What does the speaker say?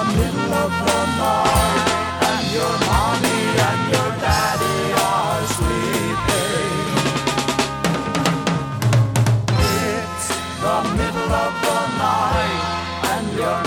middle of the night, and your mommy and your daddy are sleeping. It's the middle of the night, and your